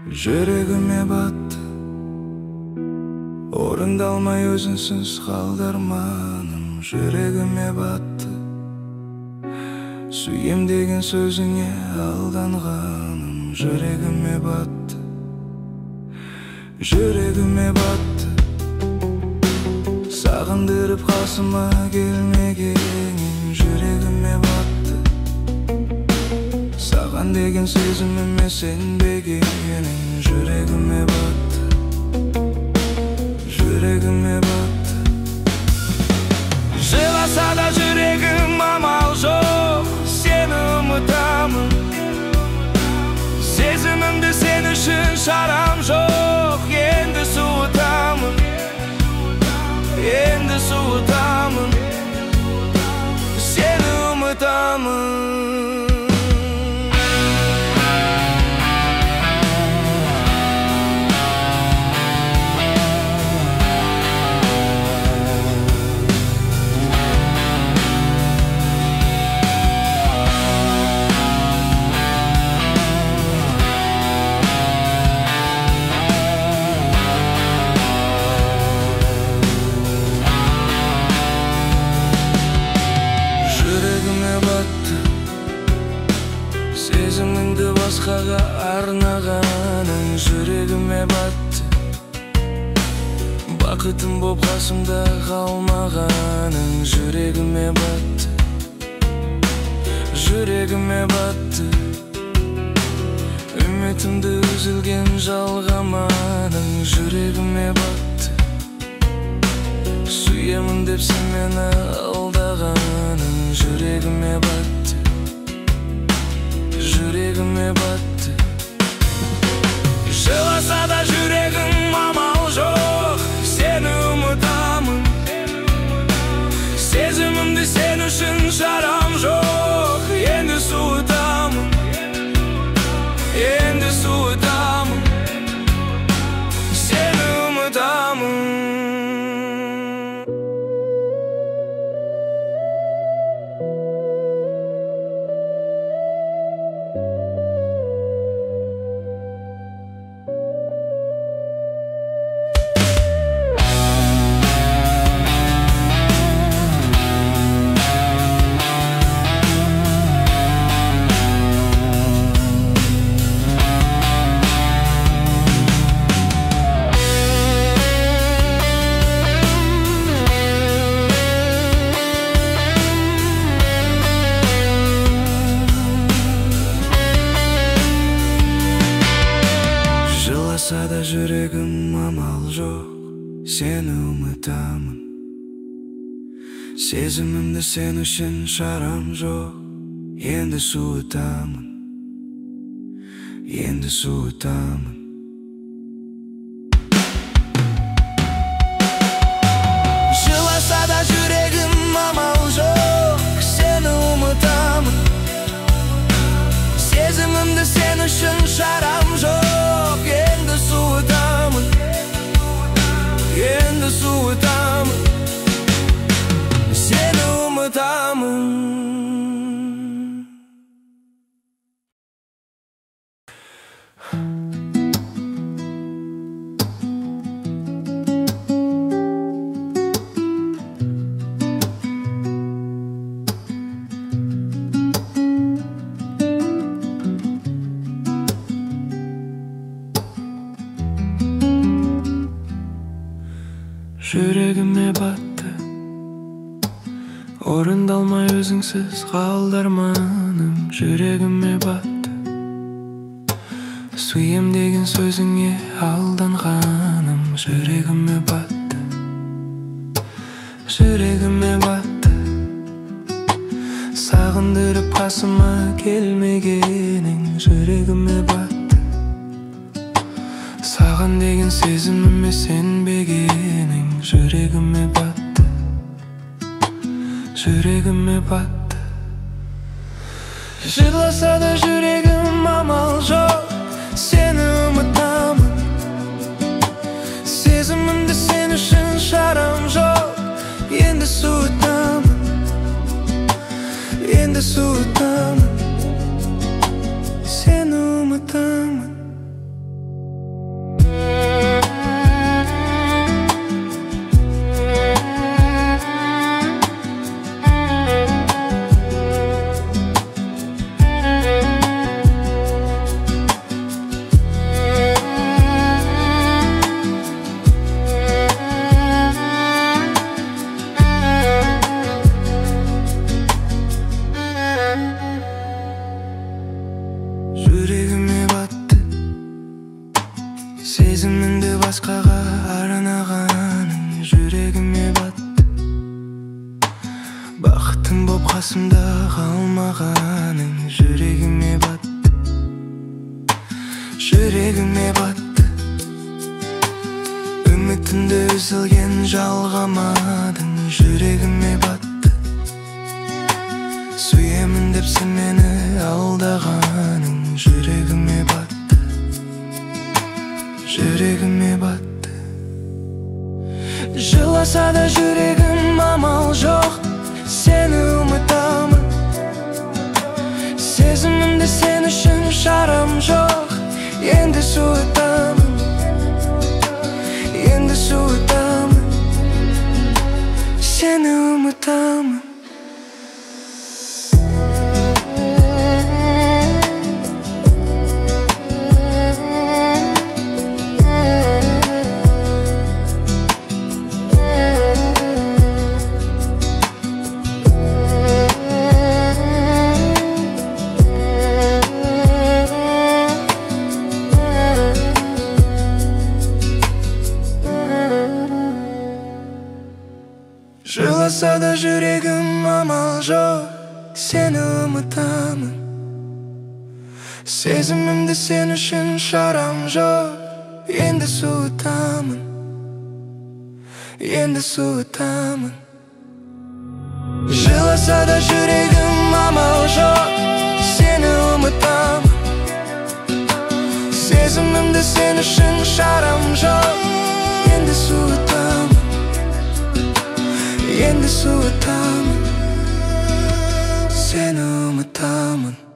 Жүрегіме батты, орындалмай өзіңсіз қалды арманым. Жүрегіме батты, сүйем деген сөзіңе алданғаным. Жүрегіме батты, жүрегіме батты, сағындырып қасыма келмегенің. Жүрегіме батты, саған деген сезіміме сенбегенің. Жүрегіме батты, жүрегіме батты. Жыласа да жүрегім амал жоқ, сені ұмытамын. Сезімімді сен үшін шарам жоқ, енді суытамын, енді суытамын, сені ұмытамын. Сезіміңді басқаға арнағаның. Жүрегіме батты, бақытым боп қасымда қалмағаның. Жүрегіме батты, жүрегіме батты, үмітімді үзілген жалғаманың. Жүрегіме батты, сүйемін деп сен мені алдағаның. Жүрегіме батты, жүрегіме батты. Жыласа да жүрегім амал жоқ, сені ұмытамын. Сезімімді сен үшін шарам жоқ, енді суытамын, енді суытамын, сені ұмытамын. Жыласа да жүрегім амал жоқ, сені ұмытамын. Сезімімді сен үшін шарам жоқ, енді суытамын, енді суытамын. Жыласа да жүрегім амал жоқ, сені ұмытамын. Сезімімді сен үшін шарам жоқ, енді суытамын, енді суытамын, сені ұмытамын. Жүрегіме батты, орындалмай өзіңсіз қалды арманым. Жүрегіме батты, сүйем деген сөзіңе алданғаным. Жүрегіме батты, жүрегіме батты, сағындырып қасыма келмегенің. Жүрегіме батты, саған деген сезіміме сенбегенің. Жүрегіме батты, жүрегіме батты. Жыласа да жүрегім амал жоқ, сені ұмытамын. Сезімімді сен үшін шарам жоқ, енді суытамын, енді суытамын, сені ұмытамын. Сезіміңді басқаға арнағаның жүрегіме батты. Бақытым боп қасымда қалмағаның жүрегіме батты. Жүрегіме батты. Үмітімді үзілген жалғамадың жүрегіме батты. Сүйемін деп сен мені алдағаның жүрегіме батты. Жүрегіме батты. Жыласа да жүрегім амал жоқ, сені ұмытамын. Сезімімді сен үшін шарам жоқ, енді суытамын. Енді суытамын, сені ұмытамын. Жыласа да жүрегім амал жоқ, сені ұмытамын. Сезімімді сен үшін шарам жоқ, енді суытамын. Енді суытамын. Жыласа да жүрегім амал жоқ, сені ұмытамын. Сезімімді сен үшін шарам жоқ, енді суытамын. Енді суытамын, сені ұмытамын.